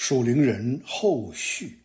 属灵人后续。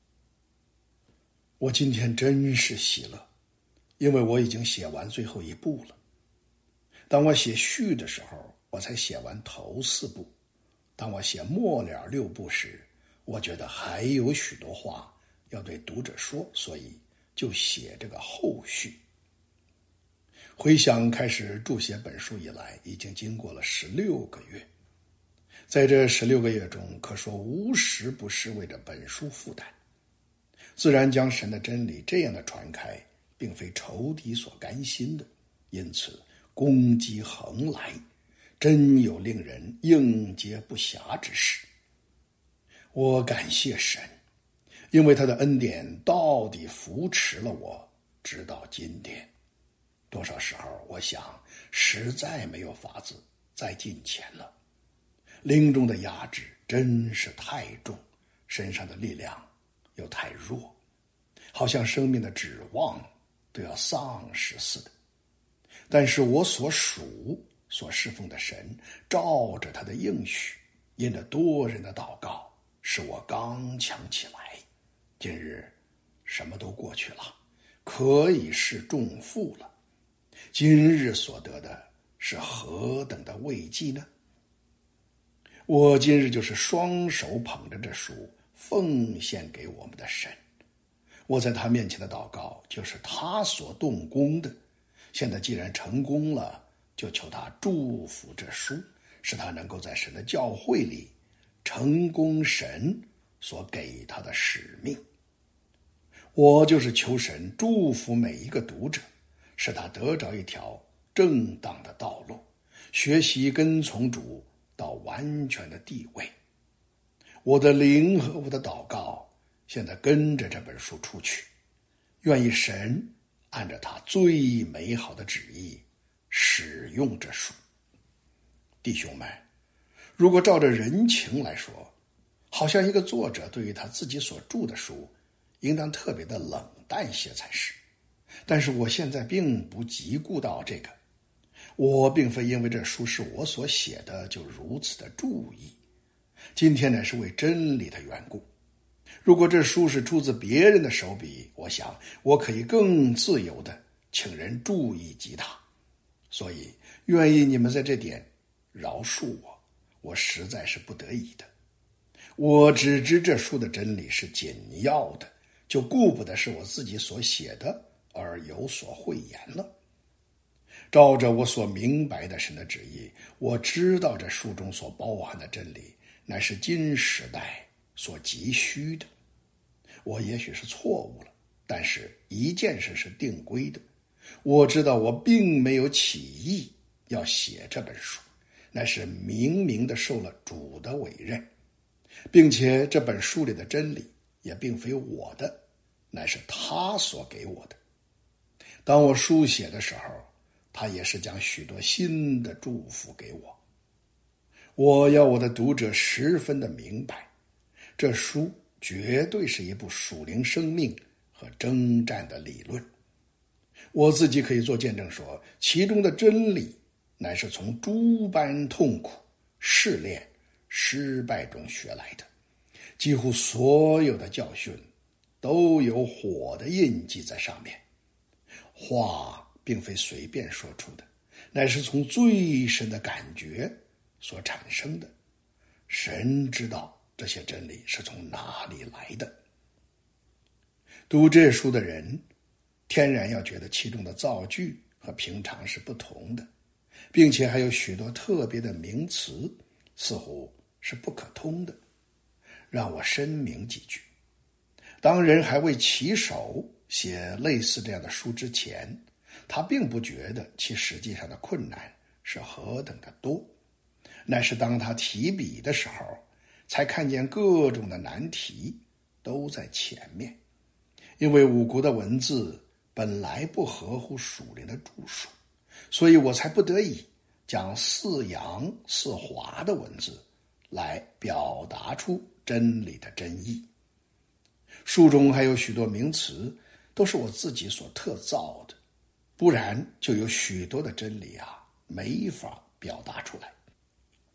我今天真是喜乐，因为我已经写完最后一部了。当我写序的时候，我才写完头4部。当我写末了6部时，我觉得还有许多话要对读者说，所以就写这个后续。回想开始著写本书以来，已经经过了16个月。在这16个月中，可说无时不是为着本书负担。自然将神的真理这样的传开，并非仇敌所甘心的，因此攻击横来，真有令人应接不暇之事。我感谢神，因为他的恩典到底扶持了我，直到今天。多少时候我想实在没有法子再进前了，灵中的压制真是太重，身上的力量又太弱，好像生命的指望都要丧失似的。但是我所属所侍奉的神，照着他的应许，因着多人的祷告，使我刚强起来。今日什么都过去了，可以是重负了。今日所得的是何等的慰藉呢？我今日就是双手捧着这书，奉献给我们的神。我在他面前的祷告，就是他所动工的。现在既然成功了，就求他祝福这书，使他能够在神的教会里成功神所给他的使命。我就是求神祝福每一个读者，使他得着一条正当的道路，学习跟从主到完全的地位。我的灵和我的祷告现在跟着这本书出去，愿意神按照他最美好的旨意使用这书。弟兄们，如果照着人情来说，好像一个作者对于他自己所著的书应当特别的冷淡些才是。但是我现在并不急顾到这个，我并非因为这书是我所写的就如此的注意，今天乃是为真理的缘故。如果这书是出自别人的手笔，我想我可以更自由地请人注意及它。所以愿意你们在这点饶恕我，我实在是不得已的。我只知这书的真理是紧要的，就顾不得是我自己所写的而有所讳言了。照着我所明白的神的旨意，我知道这书中所包含的真理乃是今时代所急需的。我也许是错误了，但是一件事是定规的，我知道我并没有起意要写这本书，乃是明明的受了主的委任，并且这本书里的真理也并非我的，乃是他所给我的。当我书写的时候，他也是将许多新的祝福给我。我要我的读者十分的明白，这书绝对是一部属灵生命和征战的理论。我自己可以做见证说，其中的真理乃是从诸般痛苦、试炼、失败中学来的。几乎所有的教训都有火的印记在上面。话并非随便说出的，乃是从最深的感觉所产生的。神知道这些真理是从哪里来的。读这书的人天然要觉得其中的造句和平常是不同的，并且还有许多特别的名词似乎是不可通的。让我申明几句。当人还未起手写类似这样的书之前，他并不觉得其实际上的困难是何等的多，乃是当他提笔的时候，才看见各种的难题都在前面。因为五谷的文字本来不合乎属灵的著述，所以我才不得已将似洋似华的文字来表达出真理的真意。书中还有许多名词都是我自己所特造的，不然就有许多的真理没法表达出来。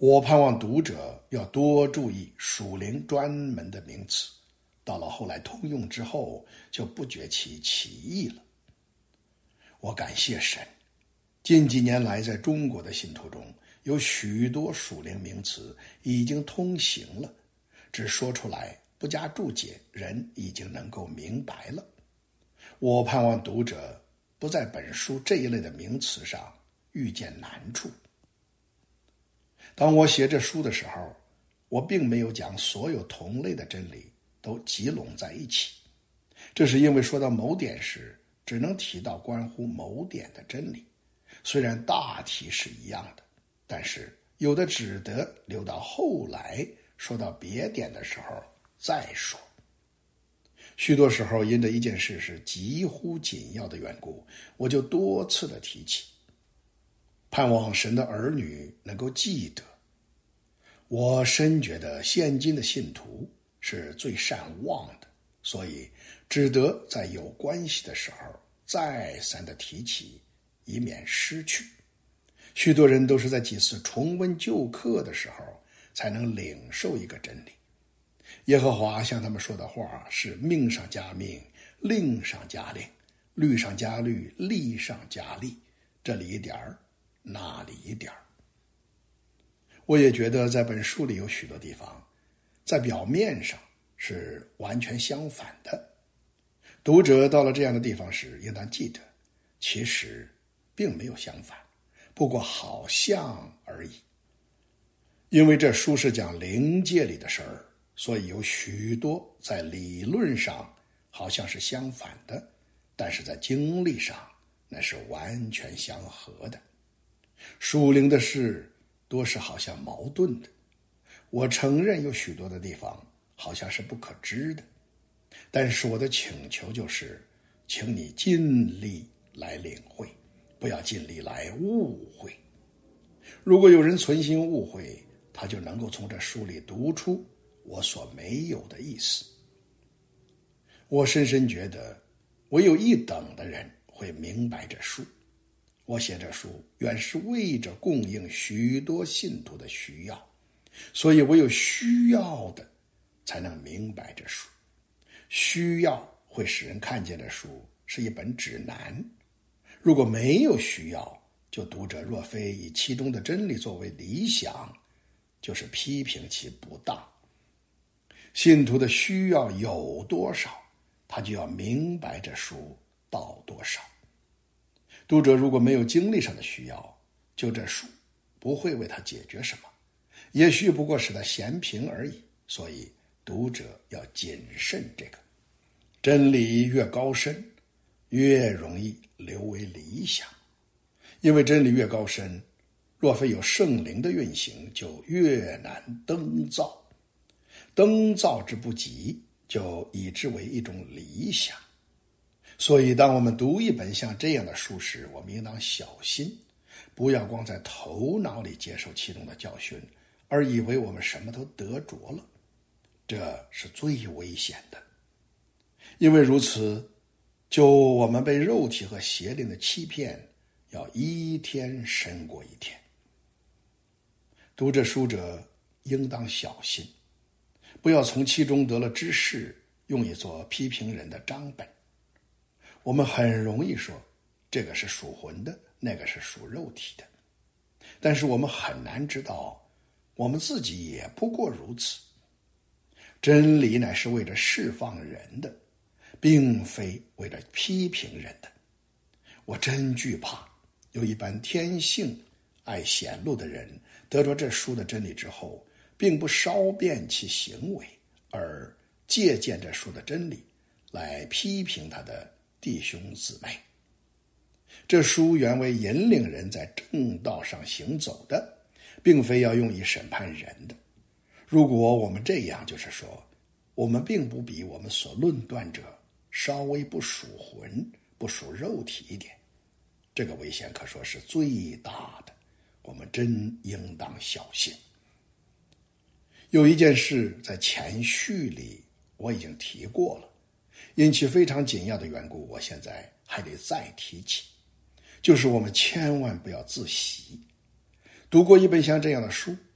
我盼望读者要多注意属灵专门的名词，到了后来通用之后，就不觉其奇异了。我感谢神，近几年来在中国的信徒中，有许多属灵名词已经通行了，只说出来不加注解，人已经能够明白了。我盼望读者不在本书这一类的名词上遇见难处。当我写这书的时候，我并没有将所有同类的真理都集拢在一起，这是因为说到某点时，只能提到关乎某点的真理，虽然大体是一样的，但是有的只得留到后来说到别点的时候再说。许多时候因着一件事是极乎紧要的缘故，我就多次的提起，盼望神的儿女能够记得。我深觉得现今的信徒是最善忘的，所以只得在有关系的时候再三的提起，以免失去。许多人都是在几次重温旧课的时候才能领受一个真理。耶和华向他们说的话是命上加命，令上加令，律上加律，例上加例，这里一点儿，那里一点儿。我也觉得在本书里有许多地方在表面上是完全相反的，读者到了这样的地方时应当记得，其实并没有相反，不过好像而已。因为这书是讲灵界里的事儿，所以有许多在理论上好像是相反的，但是在经历上那是完全相合的。属灵的事多是好像矛盾的，我承认有许多的地方好像是不可知的，但是我的请求就是，请你尽力来领会，不要尽力来误会。如果有人存心误会，他就能够从这书里读出我所没有的意思。我深深觉得，唯有一等的人会明白这书。我写这书原是为着供应许多信徒的需要，所以唯有需要的才能明白这书。需要会使人看见这书是一本指南，如果没有需要，就读者若非以其中的真理作为理想，就是批评其不当。信徒的需要有多少，他就要明白这书到多少。读者如果没有经历上的需要，就这书不会为他解决什么，也许不过使他闲平而已。所以读者要谨慎这个。真理越高深，越容易留为理想，因为真理越高深，若非有圣灵的运行，就越难登造。登造之不及，就以之为一种理想。所以当我们读一本像这样的书时，我们应当小心，不要光在头脑里接受其中的教训，而以为我们什么都得着了，这是最危险的。因为如此，就我们被肉体和邪灵的欺骗，要一天胜过一天。读这书者应当小心，不要从其中得了知识，用以做批评人的章本。我们很容易说，这个是属魂的，那个是属肉体的，但是我们很难知道，我们自己也不过如此。真理乃是为了释放人的，并非为了批评人的。我真惧怕有一般天性爱显露的人，得着这书的真理之后，并不稍变其行为，而借鉴这书的真理来批评他的弟兄姊妹。这书原为引领人在正道上行走的，并非要用以审判人的。如果我们这样，就是说，我们并不比我们所论断者稍微不属魂、不属肉体一点，这个危险可说是最大的，我们真应当小心。有一件事在前序里我已经提过了，因其非常紧要的缘故，我现在还得再提起，就是我们千万不要自喜。读过一本像这样的书，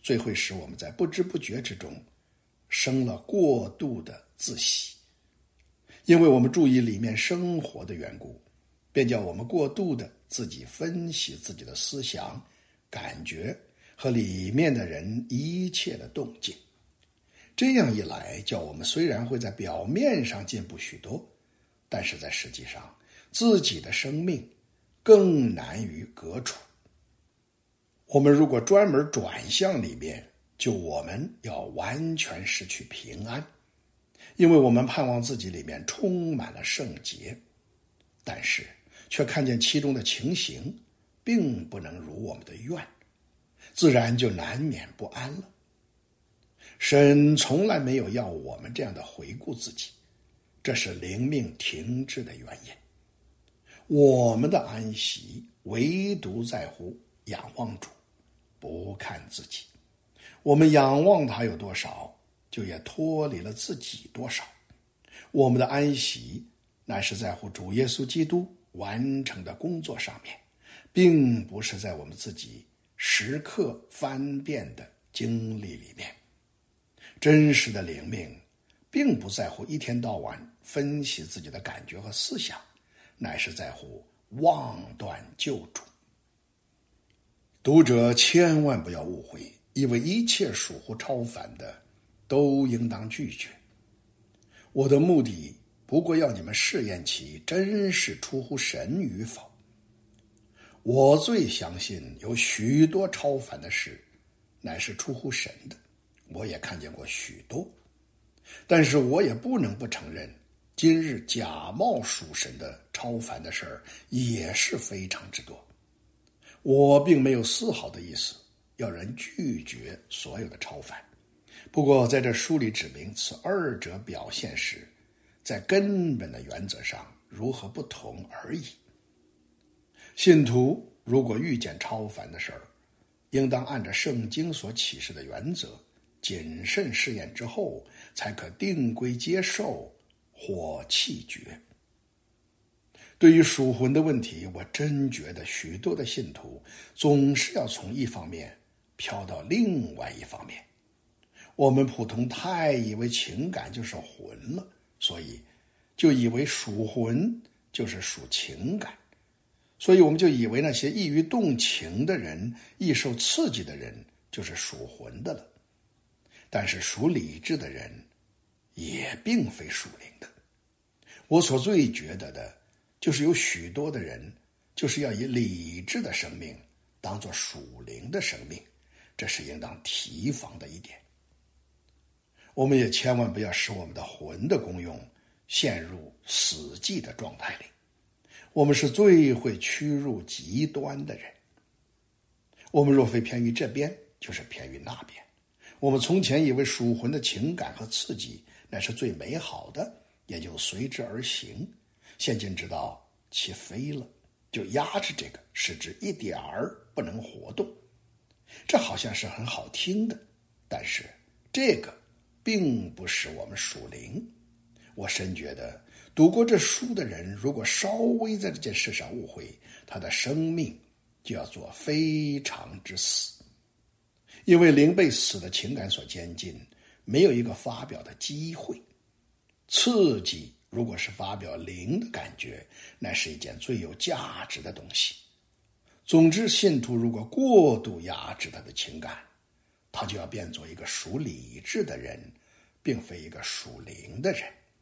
最会使我们在不知不觉之中生了过度的自喜。因为我们注意里面生活的缘故，便叫我们过度的自己分析自己的思想、感觉和里面的人一切的动静。这样一来，叫我们虽然会在表面上进步许多，但是在实际上自己的生命更难于革除。我们如果专门转向里面，就我们要完全失去平安，因为我们盼望自己里面充满了圣洁，但是却看见其中的情形并不能如我们的愿，自然就难免不安了。神从来没有要我们这样的回顾自己，这是灵命停滞的原因。我们的安息唯独在乎仰望主，不看自己。我们仰望他有多少，就也脱离了自己多少。我们的安息乃是在乎主耶稣基督完成的工作上面，并不是在我们自己时刻翻遍的经历里面。真实的灵命并不在乎一天到晚分析自己的感觉和思想，乃是在乎望断救主。读者千万不要误会，以为一切属乎超凡的都应当拒绝。我的目的不过要你们试验其真是出乎神与否。我最相信有许多超凡的事乃是出乎神的，我也看见过许多，但是我也不能不承认，今日假冒属神的超凡的事儿也是非常之多。我并没有丝毫的意思要人拒绝所有的超凡，不过在这书里指明此二者表现时，在根本的原则上如何不同而已。信徒如果遇见超凡的事儿，应当按照圣经所启示的原则谨慎试验之后，才可定规接受或弃绝。对于属魂的问题，我真觉得许多的信徒总是要从一方面飘到另外一方面。我们普通太以为情感就是魂了，所以就以为属魂就是属情感，所以我们就以为那些易于动情的人、易受刺激的人就是属魂的了。但是属理智的人也并非属灵的。我所最觉得的就是有许多的人就是要以理智的生命当作属灵的生命，这是应当提防的一点。我们也千万不要使我们的魂的功用陷入死寂的状态里。我们是最会屈入极端的人。我们若非偏于这边，就是偏于那边。我们从前以为属魂的情感和刺激乃是最美好的，也就随之而行。现今知道其非了，就压制这个，使之一点儿不能活动。这好像是很好听的，但是这个并不使我们属灵。我深觉得读过这书的人，如果稍微在这件事上误会，他的生命就要做非常之死。因为灵被死的情感所监禁，没有一个发表的机会。刺激如果是发表灵的感觉，那是一件最有价值的东西。总之，信徒如果过度压制他的情感，他就要变作一个属理智的人，并非一个属灵的人。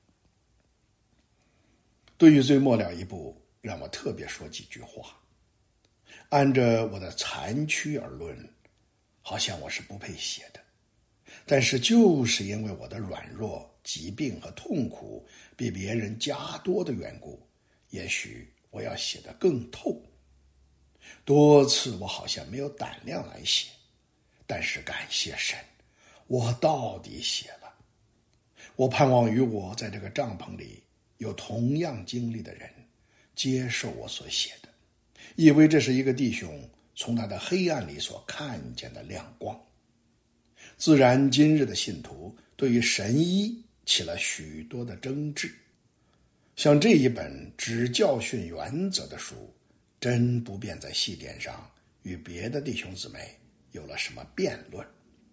对于最末了一步，让我特别说几句话。按着我的残躯而论，好像我是不配写的，但是就是因为我的软弱、疾病和痛苦比别人加多的缘故，也许我要写得更透。多次我好像没有胆量来写，但是感谢神，我到底写了。我盼望与我在这个帐篷里有同样经历的人接受我所写的，以为这是一个弟兄从他的黑暗里所看见的亮光。自然今日的信徒对于神医起了许多的争执，像这一本只教训原则的书，真不便在细点上与别的弟兄姊妹有了什么辩论。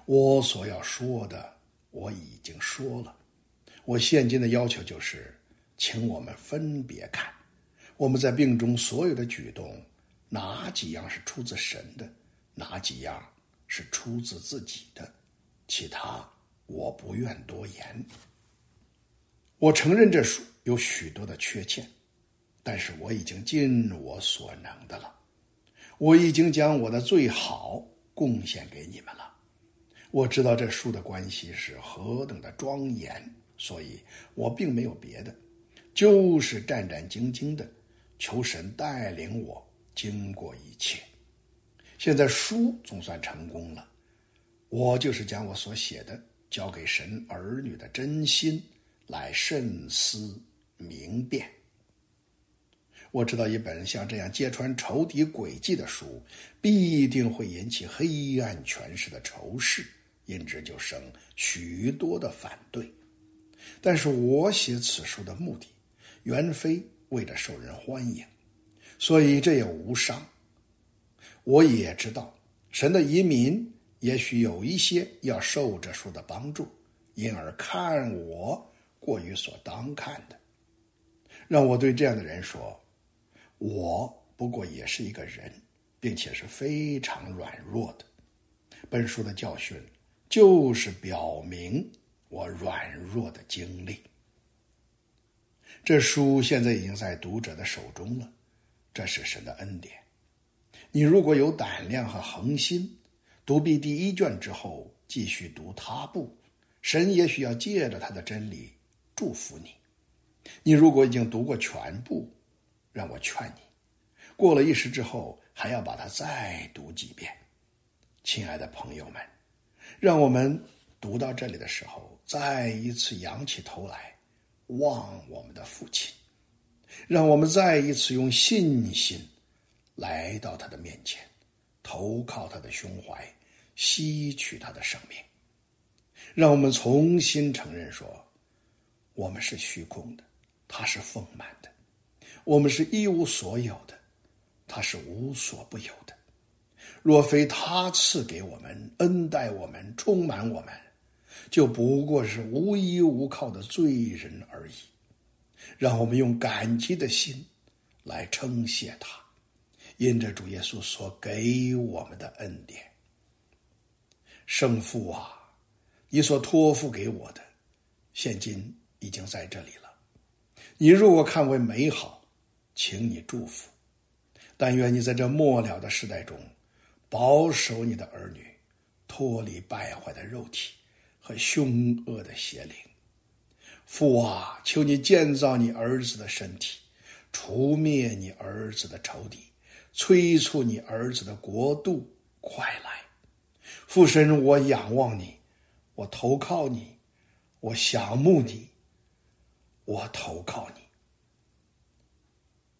我所要说的我已经说了。我现今的要求就是，请我们分别看，我们在病中所有的举动，哪几样是出自神的，哪几样是出自自己的，其他我不愿多言。我承认这书有许多的缺陷，但是我已经尽我所能的了。我已经将我的最好贡献给你们了。我知道这书的关系是何等的庄严，所以我并没有别的，就是战战兢兢的求神带领我经过一切。现在书总算成功了，我就是将我所写的交给神儿女的真心来慎思明辨。我知道一本像这样揭穿仇敌诡计的书，必定会引起黑暗权势的仇视，因之就生许多的反对。但是我写此书的目的，原非为了受人欢迎，所以这也无伤。我也知道，神的移民也许有一些要受这书的帮助，因而看我过于所当看的。让我对这样的人说，我不过也是一个人，并且是非常软弱的。本书的教训就是表明我软弱的经历。这书现在已经在读者的手中了，这是神的恩典。你如果有胆量和恒心，读毕第1卷之后继续读他部，神也许要借着他的真理祝福你。你如果已经读过全部，让我劝你，过了一时之后还要把它再读几遍。亲爱的朋友们，让我们读到这里的时候，再一次仰起头来望我们的父亲，让我们再一次用信心来到他的面前，投靠他的胸怀，吸取他的生命。让我们重新承认说，我们是虚空的，他是丰满的；我们是一无所有的，他是无所不有的。若非他赐给我们，恩待我们，充满我们，就不过是无依无靠的罪人而已。让我们用感激的心来称谢他，因着主耶稣所给我们的恩典。圣父啊，你所托付给我的，现今已经在这里了。你如果看为美好，请你祝福。但愿你在这末了的时代中，保守你的儿女脱离败坏的肉体和凶恶的邪灵。父啊，求你建造你儿子的身体，除灭你儿子的仇敌，催促你儿子的国度快来。父神，我仰望你，我投靠你，我想慕你，我投靠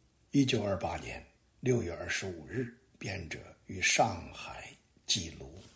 你。1928年6月25日，编者于上海记录。